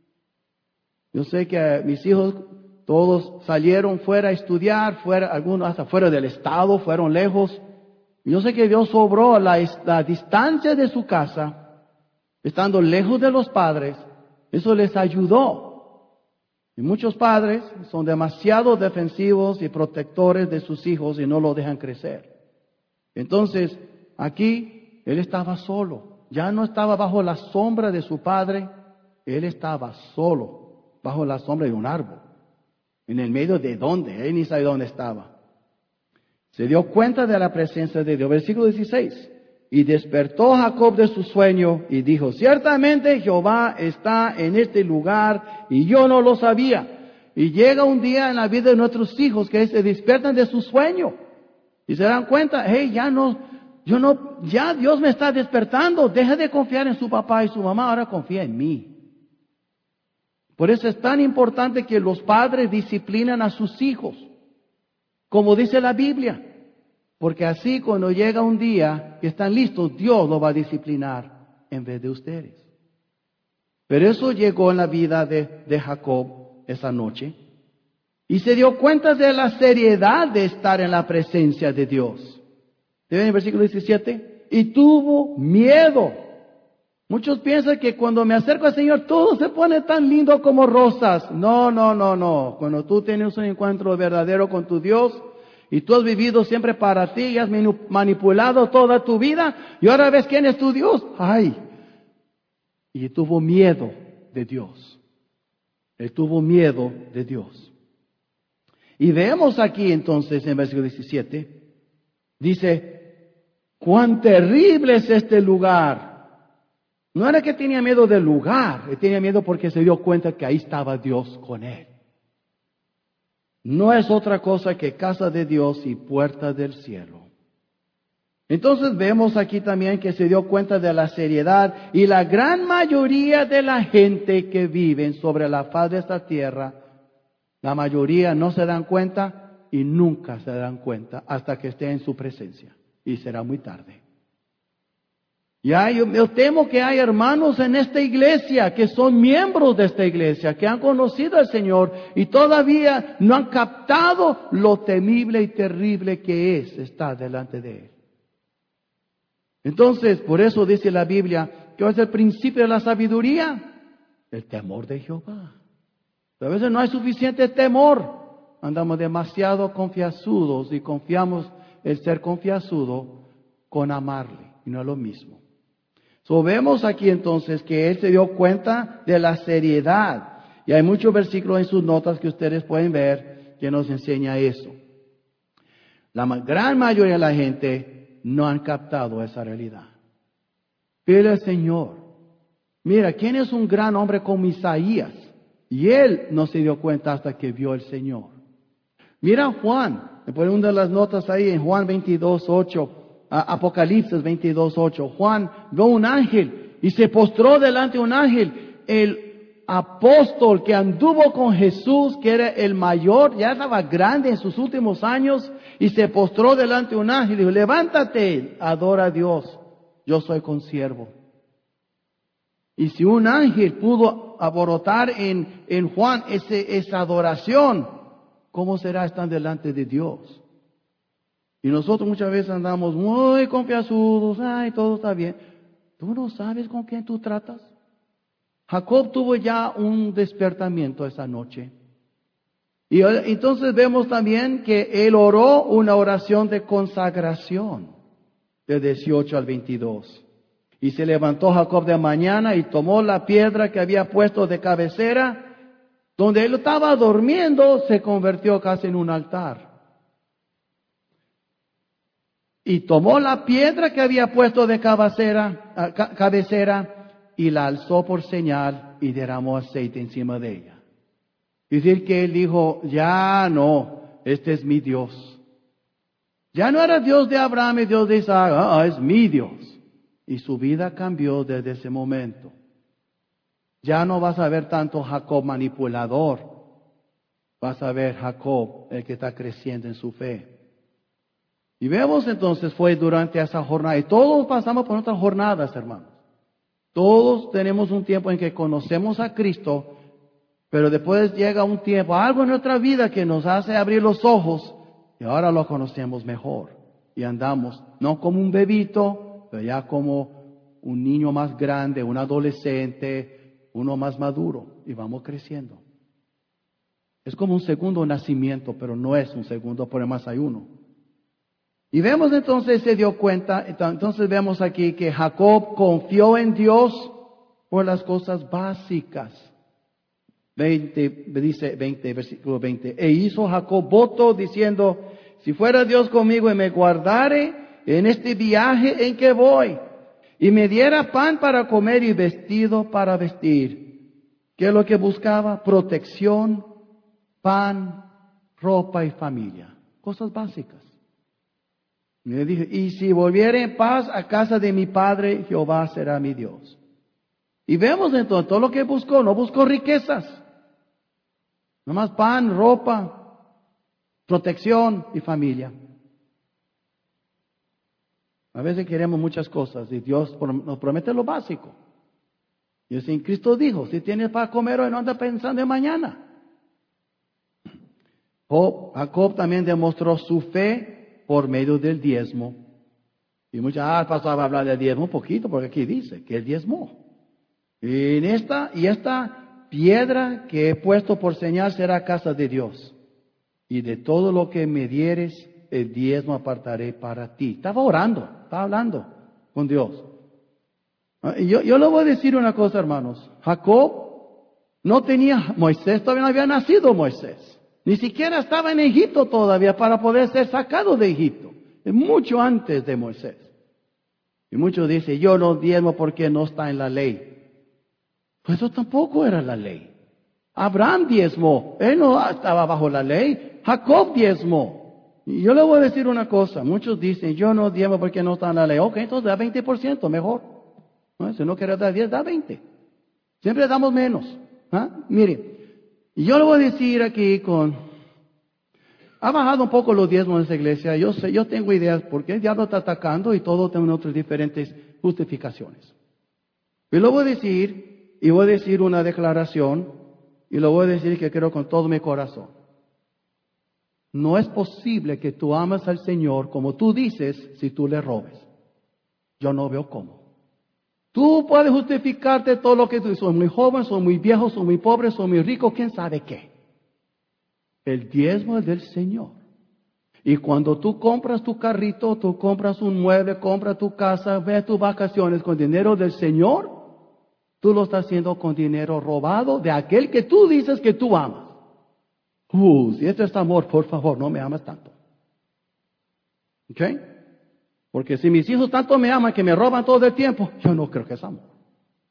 Yo sé que mis hijos todos salieron fuera a estudiar, fuera, algunos hasta fuera del estado, fueron lejos. Yo sé que Dios obró la, la distancia de su casa, estando lejos de los padres, eso les ayudó. Y muchos padres son demasiado defensivos y protectores de sus hijos y no lo dejan crecer. Entonces, aquí, él estaba solo. Ya no estaba bajo la sombra de su padre, él estaba solo, bajo la sombra de un árbol. En el medio de dónde, él ni sabe dónde estaba. Se dio cuenta de la presencia de Dios. Versículo dieciséis. Y despertó Jacob de su sueño y dijo, ciertamente Jehová está en este lugar y yo no lo sabía. Y llega un día en la vida de nuestros hijos que se despiertan de su sueño y se dan cuenta, hey, ya no, yo no, ya Dios me está despertando. Deja de confiar en su papá y su mamá, ahora confía en mí. Por eso es tan importante que los padres disciplinan a sus hijos, como dice la Biblia. Porque así cuando llega un día que están listos, Dios lo va a disciplinar en vez de ustedes. Pero eso llegó en la vida de, de Jacob esa noche. Y se dio cuenta de la seriedad de estar en la presencia de Dios. ¿Ven en el versículo diecisiete? Y tuvo miedo. Muchos piensan que cuando me acerco al Señor todo se pone tan lindo como rosas. No, no, no, no. Cuando tú tienes un encuentro verdadero con tu Dios, y tú has vivido siempre para ti y has manipulado toda tu vida, y ahora ves quién es tu Dios. ¡Ay! Y tuvo miedo de Dios. Él tuvo miedo de Dios. Y vemos aquí entonces en versículo diecisiete, dice, cuán terrible es este lugar. No era que tenía miedo del lugar, él tenía miedo porque se dio cuenta que ahí estaba Dios con él. No es otra cosa que casa de Dios y puerta del cielo. Entonces vemos aquí también que se dio cuenta de la seriedad y la gran mayoría de la gente que vive sobre la faz de esta tierra, la mayoría no se dan cuenta y nunca se dan cuenta hasta que esté en su presencia. Y será muy tarde. Ya, yo, yo temo que hay hermanos en esta iglesia que son miembros de esta iglesia, que han conocido al Señor y todavía no han captado lo temible y terrible que es estar delante de Él. Entonces, por eso dice la Biblia, que es el principio de la sabiduría, el temor de Jehová. A veces no hay suficiente temor, andamos demasiado confiazudos y confiamos el ser confiazudo con amarle, y no es lo mismo. So, vemos aquí entonces que él se dio cuenta de la seriedad. Y hay muchos versículos en sus notas que ustedes pueden ver que nos enseña eso. La gran mayoría de la gente no han captado esa realidad. Pide al Señor Mira, ¿quién es un gran hombre como Isaías? Y él no se dio cuenta hasta que vio al Señor. Mira Juan, me pone una de las notas ahí en Juan veintidós, ocho, Apocalipsis veintidós, ocho. Juan vio un ángel y se postró delante de un ángel. El apóstol que anduvo con Jesús, que era el mayor, ya estaba grande en sus últimos años, y se postró delante de un ángel y dijo, levántate, adora a Dios, yo soy consiervo. Y si un ángel pudo aborotar en, en Juan ese, esa adoración, ¿cómo será estar delante de Dios? Y nosotros muchas veces andamos muy confiazudos, ay, todo está bien. ¿Tú no sabes con quién tú tratas? Jacob tuvo ya un despertamiento esa noche. Y entonces vemos también que él oró una oración de consagración, de dieciocho al veintidós. Y se levantó Jacob de mañana y tomó la piedra que había puesto de cabecera, donde él estaba durmiendo, se convirtió casi en un altar. Y tomó la piedra que había puesto de cabecera, cabecera y la alzó por señal y derramó aceite encima de ella. Es decir, que él dijo, ya no, este es mi Dios. Ya no era Dios de Abraham y Dios de Isaac, ah, es mi Dios. Y su vida cambió desde ese momento. Ya no vas a ver tanto Jacob manipulador. Vas a ver Jacob, el que está creciendo en su fe. Y vemos entonces, fue durante esa jornada. Y todos pasamos por otras jornadas, hermanos. Todos tenemos un tiempo en que conocemos a Cristo, pero después llega un tiempo, algo en nuestra vida que nos hace abrir los ojos y ahora lo conocemos mejor. Y andamos, no como un bebito, pero ya como un niño más grande, un adolescente, uno más maduro, y vamos creciendo. Es como un segundo nacimiento, pero no es un segundo, por más hay uno. Y vemos entonces, se dio cuenta, entonces vemos aquí que Jacob confió en Dios por las cosas básicas. veinte, dice veinte, versículo veinte, e hizo Jacob voto diciendo, si fuera Dios conmigo y me guardare en este viaje en que voy, y me diera pan para comer y vestido para vestir. ¿Qué es lo que buscaba? Protección, pan, ropa y familia. Cosas básicas. Y le dije, y si volviere en paz a casa de mi padre, Jehová será mi Dios. Y vemos entonces todo lo que buscó, no buscó riquezas. Nomás pan, ropa, protección y familia. A veces queremos muchas cosas y Dios nos promete lo básico. Y así Cristo dijo, si tienes para comer hoy, no anda pensando en mañana. Jacob también demostró su fe por medio del diezmo. Y muchas, ah, pastor va a hablar del diezmo un poquito, porque aquí dice que él diezmó. Y en esta, y esta piedra que he puesto por señal será casa de Dios. Y de todo lo que me dieres, el diezmo apartaré para ti. Estaba orando, estaba hablando con Dios. Y yo, yo le voy a decir una cosa, hermanos. Jacob no tenía, Moisés todavía no había nacido Moisés. Ni siquiera estaba en Egipto todavía para poder ser sacado de Egipto. Es mucho antes de Moisés. Y muchos dicen, yo no diezmo porque no está en la ley. Pues eso tampoco era la ley. Abraham diezmó. Él no estaba bajo la ley. Jacob diezmó. Y yo le voy a decir una cosa. Muchos dicen, yo no diezmo porque no está en la ley. Ok, entonces da veinte por ciento, mejor. ¿No? Si no quiere dar diez, da veinte. Siempre damos menos. ¿Ah? Mire, y yo le voy a decir aquí con... Ha bajado un poco los diezmos en esa iglesia. Yo sé, yo tengo ideas porque el diablo está atacando y todo tiene otras diferentes justificaciones. Y lo voy a decir, y voy a decir una declaración, y lo voy a decir que creo con todo mi corazón. No es posible que tú ames al Señor como tú dices si tú le robes. Yo no veo cómo. Tú puedes justificarte todo lo que tú dices. Soy muy joven, soy muy viejo, soy muy pobre, soy muy rico, quién sabe qué. El diezmo es del Señor. Y cuando tú compras tu carrito, tú compras un mueble, compras tu casa, ves tus vacaciones con dinero del Señor, tú lo estás haciendo con dinero robado de aquel que tú dices que tú amas. Uh, si esto es amor, por favor, no me amas tanto. ¿Ok? Porque si mis hijos tanto me aman que me roban todo el tiempo, yo no creo que es amor.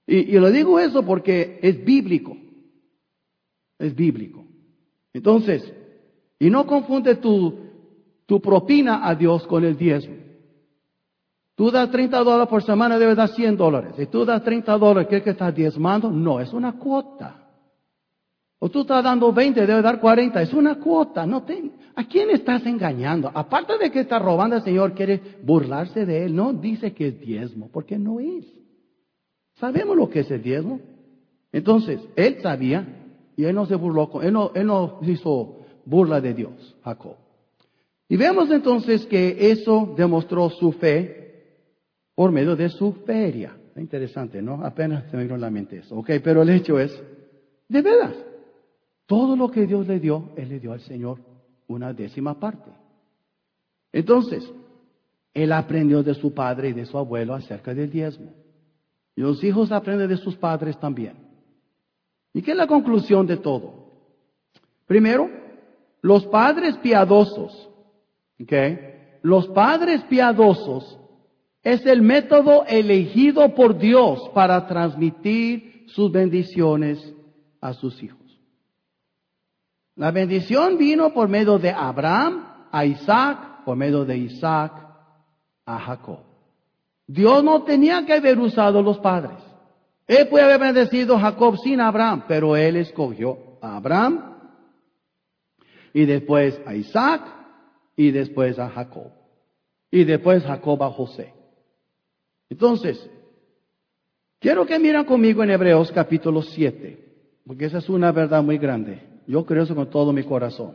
Y, y lo digo eso porque es bíblico. Es bíblico. Entonces, y no confunde tu, tu propina a Dios con el diezmo. Tú das treinta dólares por semana, debes dar cien dólares. Si tú das treinta dólares, ¿qué es que estás diezmando? No, es una cuota. O tú estás dando veinte, debes dar cuarenta. Es una cuota. No te, ¿a quién estás engañando? Aparte de que está robando, el Señor quiere burlarse de él. No dice que es diezmo, porque no es. Sabemos lo que es el diezmo. Entonces, él sabía y él no se burló, con, él, no, él no hizo burla de Dios, Jacob. Y vemos entonces que eso demostró su fe por medio de su feria. Interesante, ¿no? Apenas se me vino en la mente eso. Ok, pero el hecho es, de veras, todo lo que Dios le dio, Él le dio al Señor una décima parte. Entonces, Él aprendió de su padre y de su abuelo acerca del diezmo. Y los hijos aprenden de sus padres también. ¿Y qué es la conclusión de todo? Primero, los padres piadosos, ¿ok? Los padres piadosos es el método elegido por Dios para transmitir sus bendiciones a sus hijos. La bendición vino por medio de Abraham a Isaac, por medio de Isaac a Jacob. Dios no tenía que haber usado los padres. Él puede haber bendecido a Jacob sin Abraham, pero él escogió a Abraham y después a Isaac y después a Jacob. Y después Jacob a José. Entonces, quiero que miren conmigo en Hebreos capítulo siete, porque esa es una verdad muy grande. Yo creo eso con todo mi corazón.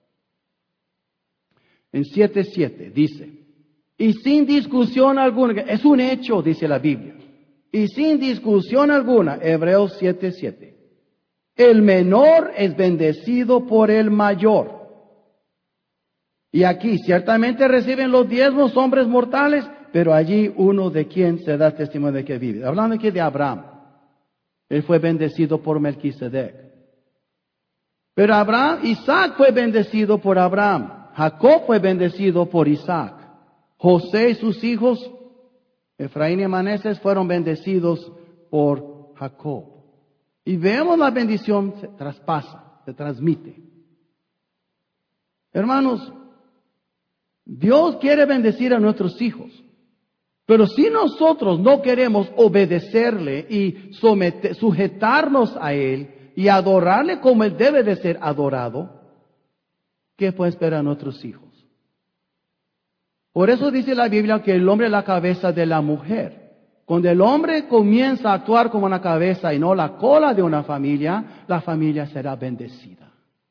En siete siete dice, y sin discusión alguna, es un hecho, dice la Biblia, y sin discusión alguna, Hebreos siete siete, el menor es bendecido por el mayor. Y aquí ciertamente reciben los diezmos hombres mortales, pero allí uno de quien se da testimonio de que vive. Hablando aquí de Abraham, él fue bendecido por Melquisedec. Pero Abraham, Isaac fue bendecido por Abraham. Jacob fue bendecido por Isaac. José y sus hijos, Efraín y Manasés, fueron bendecidos por Jacob. Y vemos la bendición se traspasa, se transmite. Hermanos, Dios quiere bendecir a nuestros hijos. Pero si nosotros no queremos obedecerle y someter, sujetarnos a Él y adorarle como Él debe de ser adorado, ¿qué puede esperar a nuestros hijos? Por eso dice la Biblia que el hombre es la cabeza de la mujer. Cuando el hombre comienza a actuar como una cabeza y no la cola de una familia, la familia será bendecida.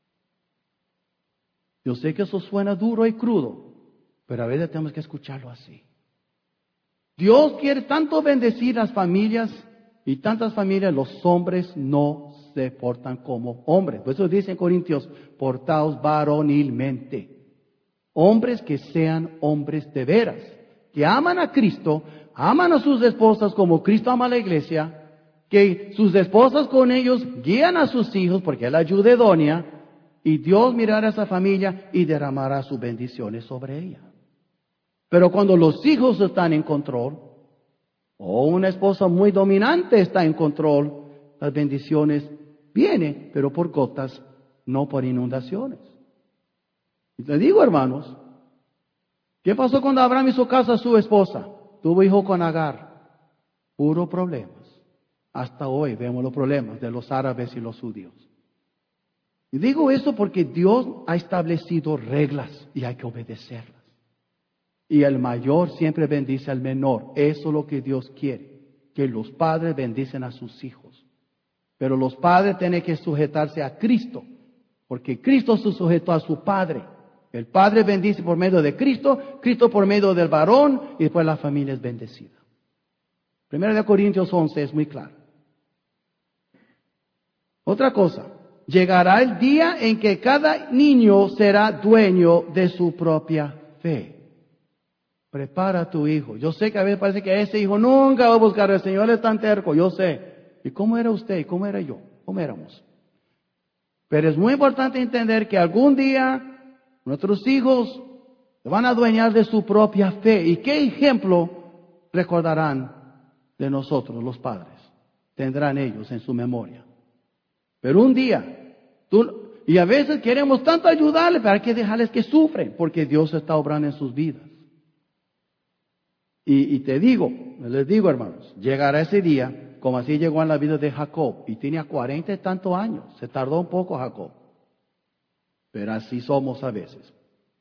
Yo sé que eso suena duro y crudo, pero a veces tenemos que escucharlo así. Dios quiere tanto bendecir las familias y tantas familias, los hombres no se portan como hombres. Por eso dice en Corintios, portaos varonilmente. Hombres que sean hombres de veras, que aman a Cristo, aman a sus esposas como Cristo ama a la iglesia, que sus esposas con ellos guían a sus hijos porque es la ayuda idónea, y Dios mirará a esa familia y derramará sus bendiciones sobre ella. Pero cuando los hijos están en control, o una esposa muy dominante está en control, las bendiciones vienen, pero por gotas, no por inundaciones. Y te digo, hermanos, ¿qué pasó cuando Abraham hizo caso a su esposa? Tuvo hijo con Agar. Puro problemas. Hasta hoy vemos los problemas de los árabes y los judíos. Y digo eso porque Dios ha establecido reglas y hay que obedecerlas. Y el mayor siempre bendice al menor. Eso es lo que Dios quiere. Que los padres bendicen a sus hijos. Pero los padres tienen que sujetarse a Cristo. Porque Cristo se sujetó a su Padre. El Padre bendice por medio de Cristo, Cristo por medio del varón, y después la familia es bendecida. Primero de Corintios once es muy claro. Otra cosa, llegará el día en que cada niño será dueño de su propia fe. Prepara a tu hijo. Yo sé que a veces parece que ese hijo nunca va a buscar al Señor, es tan terco, yo sé. ¿Y cómo era usted? ¿Y cómo era yo? ¿Cómo éramos? Pero es muy importante entender que algún día nuestros hijos se van a adueñar de su propia fe. ¿Y qué ejemplo recordarán de nosotros, los padres? tendrán ellos en su memoria. Pero un día, tú, y a veces queremos tanto ayudarles, pero hay que dejarles que sufren, porque Dios está obrando en sus vidas. Y, y te digo, les digo, hermanos, llegará ese día, como así llegó en la vida de Jacob, y tenía cuarenta y tantos años, se tardó un poco Jacob, pero así somos a veces.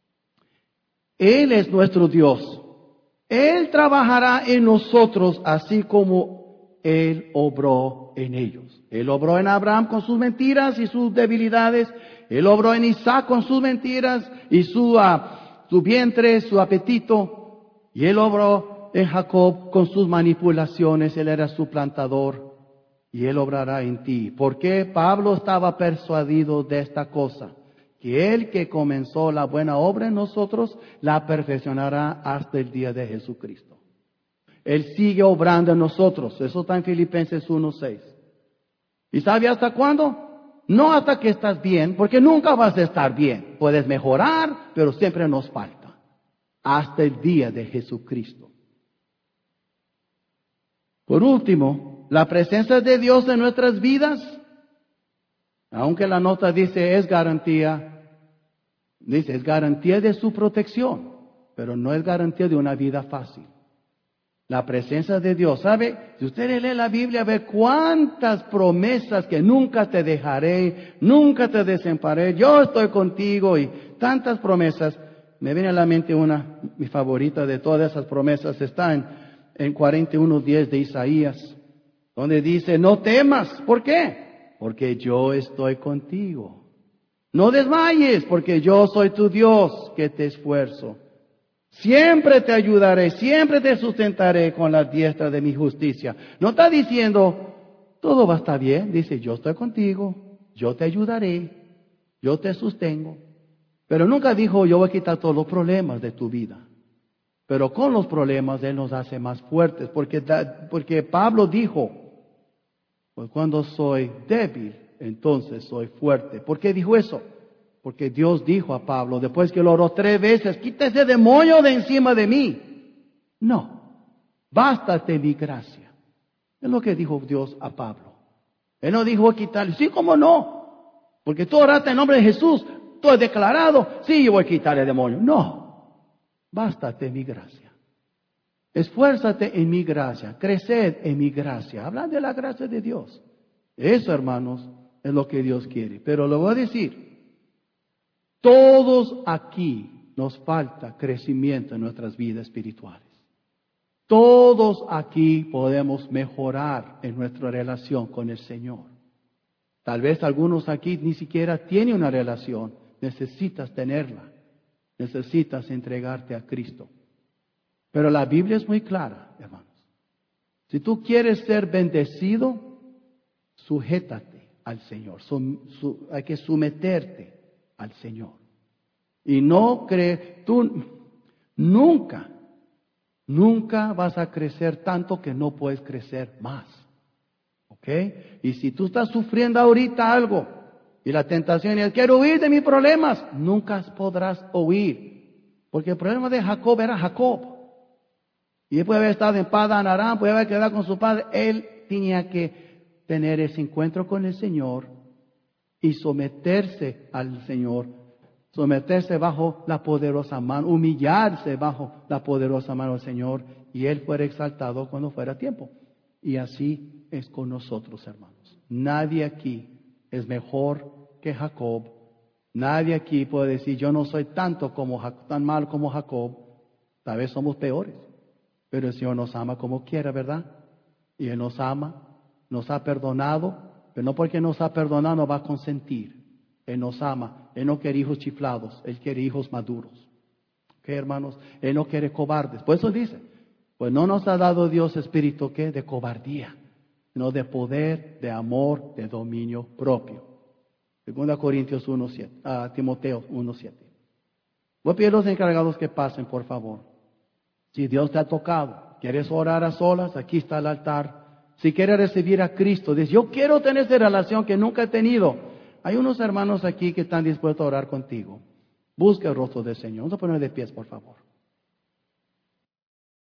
Él es nuestro Dios, Él trabajará en nosotros así como Él obró en ellos. Él obró en Abraham con sus mentiras y sus debilidades, Él obró en Isaac con sus mentiras y su, uh, su vientre, su apetito, y Él obró en Jacob con sus manipulaciones. Él era su plantador y Él obrará en ti. ¿Por qué? Pablo estaba persuadido de esta cosa, que Él que comenzó la buena obra en nosotros, la perfeccionará hasta el día de Jesucristo. Él sigue obrando en nosotros. Eso está en Filipenses uno seis. ¿Y sabe hasta cuándo? No hasta que estás bien, porque nunca vas a estar bien. Puedes mejorar, pero siempre nos falta. Hasta el día de Jesucristo. Por último, la presencia de Dios en nuestras vidas, aunque la nota dice es garantía, dice es garantía de su protección, pero no es garantía de una vida fácil. La presencia de Dios, ¿sabe? Si usted lee la Biblia, ve cuántas promesas que nunca te dejaré, nunca te desampararé, yo estoy contigo, y tantas promesas. Me viene a la mente una, mi favorita de todas esas promesas, está en, en cuarenta y uno diez de Isaías, donde dice, no temas. ¿Por qué? Porque yo estoy contigo. No desmayes, porque yo soy tu Dios que te esfuerzo. Siempre te ayudaré, siempre te sustentaré con la diestra de mi justicia. No está diciendo, todo va a estar bien. Dice, yo estoy contigo, yo te ayudaré, yo te sostengo. Pero nunca dijo, yo voy a quitar todos los problemas de tu vida. Pero con los problemas Él nos hace más fuertes. Porque, porque Pablo dijo, pues cuando soy débil, entonces soy fuerte. ¿Por qué dijo eso? Porque Dios dijo a Pablo, después que lo oró tres veces, quita ese demonio de encima de mí. No, bástate mi gracia. Es lo que dijo Dios a Pablo. Él no dijo quitarle, sí, cómo no. Porque tú oraste en nombre de Jesús. Tú has declarado, sí, yo voy a quitar el demonio. No, bástate mi gracia. Esfuérzate en mi gracia, creced en mi gracia. Hablan de la gracia de Dios. Eso, hermanos, es lo que Dios quiere. Pero lo voy a decir, todos aquí nos falta crecimiento en nuestras vidas espirituales. Todos aquí podemos mejorar en nuestra relación con el Señor. Tal vez algunos aquí ni siquiera tienen una relación. Necesitas tenerla. Necesitas entregarte a Cristo. Pero la Biblia es muy clara, hermanos. Si tú quieres ser bendecido, sujétate al Señor. Sum, su, hay que someterte al Señor. Y no crees, tú nunca, nunca vas a crecer tanto que no puedes crecer más. ¿Ok? Y si tú estás sufriendo ahorita algo, y la tentación es, quiero huir de mis problemas, nunca podrás huir. Porque el problema de Jacob era Jacob. Y él puede haber estado en Padan Aram, puede haber quedado con su padre. Él tenía que tener ese encuentro con el Señor y someterse al Señor. Someterse bajo la poderosa mano, humillarse bajo la poderosa mano del Señor. Y Él fuera exaltado cuando fuera tiempo. Y así es con nosotros, hermanos. Nadie aquí es mejor que Jacob. Nadie aquí puede decir, yo no soy tanto como tan mal como Jacob. Tal vez somos peores. Pero el Señor nos ama como quiera, ¿verdad? Y Él nos ama, nos ha perdonado, pero no porque nos ha perdonado nos va a consentir. Él nos ama. Él no quiere hijos chiflados, Él quiere hijos maduros. ¿Ok, hermanos? Él no quiere cobardes. Por eso dice, pues no nos ha dado Dios espíritu, ¿qué? De cobardía, sino de poder, de amor, de dominio propio. Segunda Corintios uno siete, uh, Timoteo uno siete. Voy a pedir a los encargados que pasen, por favor. Si Dios te ha tocado, quieres orar a solas, aquí está el altar. Si quieres recibir a Cristo, dices, yo quiero tener esa relación que nunca he tenido. Hay unos hermanos aquí que están dispuestos a orar contigo. Busca el rostro del Señor. Vamos a poner de pies, por favor.